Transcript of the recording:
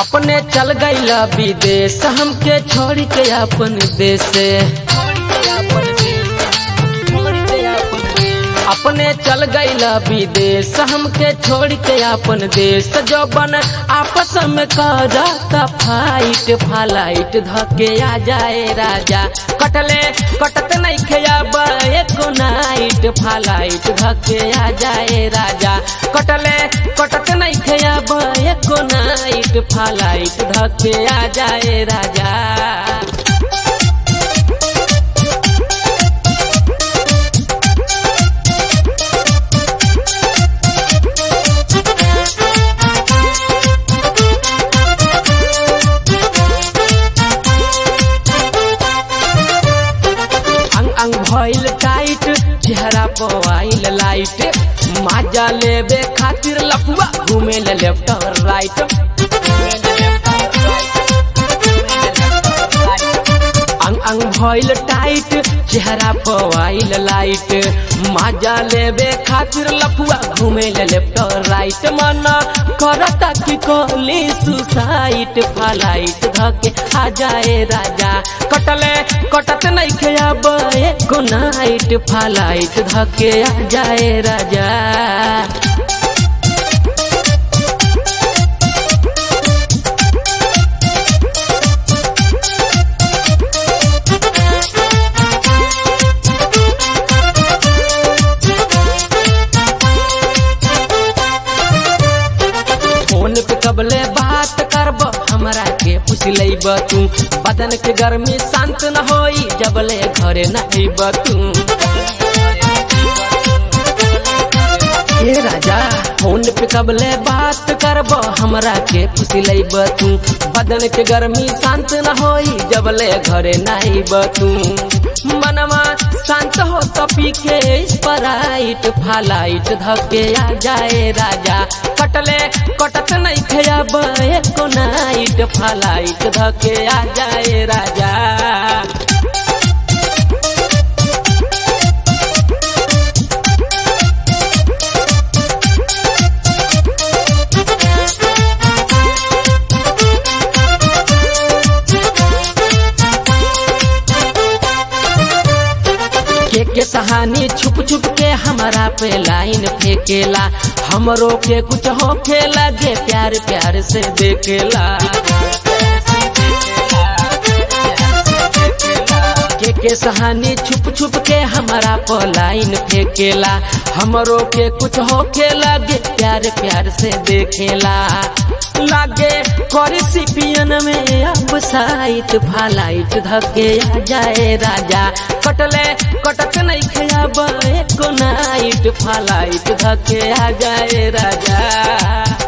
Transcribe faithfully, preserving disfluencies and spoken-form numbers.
अपने चल गईला विदेश हमके छोड़ के अपन देश से। अपने चल गईला विदेश हमके छोड़ के अपन देश। जो बन आपस में करता फाइट फ्लाइट धके आ जाए राजा। कटले कटत नहीं खेब एको नाइट फ्लाइट धके आ जाए राजा। कटले कटत नहीं खेब एको नाइट फ्लाइट धके आ जाए राजा। अंग भइल टाइट चेहरा पवाइल लाइट। माजा लेबे खातिर लफुआ घूमे ले लेफ्ट और राइट। अंग अंग भइल टाइट चेहरा पवाइल लाइट। माजा लेबे खातिर लफुआ घूमे ले लेफ्ट और राइट। मन करता कि कोली सुसाइट फ्लाइट धके आ जाए राजा। कटले कटत नहीं खेब एको नाइट फ्लाइट धके आ जाए राजा। फोन पे कबले बात करब हमरा के पूछ लेब तू। बदन के गर्मी शांत न होई जबले घरे न आइब तू। ए राजा फोन पे कबले बात करब हमरा के पूछ लेब तू। बदन के गर्मी शांत न होई जबले घरे न आइब तू। मनवा शांत हो तो पी के स्प्राइट फ्लाइट धके आ जाए राजा। कटले कटत नहीं खेब एको नाइट फ्लाइट धके आ जाए राजा। के के सहानी छुप छुप के हमारा पे लाइन फेंकेला। हमरो के कुछ हो खेला जे प्यार प्यार से देखेला। के के सहानी छुप छुप के हमारा पे लाइन फेंकेला। हमरो के कुछ हो खेला जे प्यार प्यार से देखेला। लागे करी सीपियन में अब साइट फ्लाइट धके आ जाए राजा। कटले कटत नहीं खेब एको नाइट फ्लाइट धके आ जाए राजा।